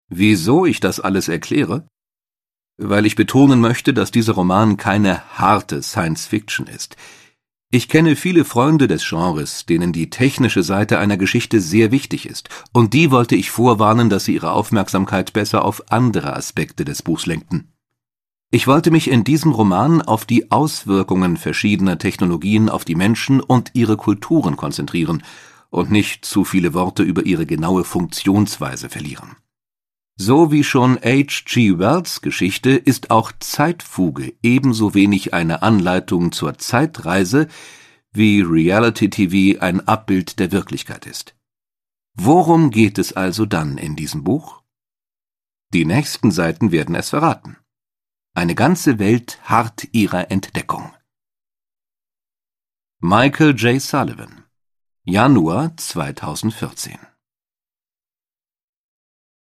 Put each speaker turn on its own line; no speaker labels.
Wieso ich das alles erkläre? Weil ich betonen möchte, dass dieser Roman keine harte Science-Fiction ist. Ich kenne viele Freunde des Genres, denen die technische Seite einer Geschichte sehr wichtig ist, und die wollte ich vorwarnen, dass sie ihre Aufmerksamkeit besser auf andere Aspekte des Buchs lenkten. Ich wollte mich in diesem Roman auf die Auswirkungen verschiedener Technologien auf die Menschen und ihre Kulturen konzentrieren und nicht zu viele Worte über ihre genaue Funktionsweise verlieren. So wie schon H.G. Wells Geschichte ist auch Zeitfuge ebenso wenig eine Anleitung zur Zeitreise, wie Reality-TV ein Abbild der Wirklichkeit ist. Worum geht es also dann in diesem Buch? Die nächsten Seiten werden es verraten. Eine ganze Welt harrt ihrer Entdeckung. Michael J. Sullivan, Januar 2014.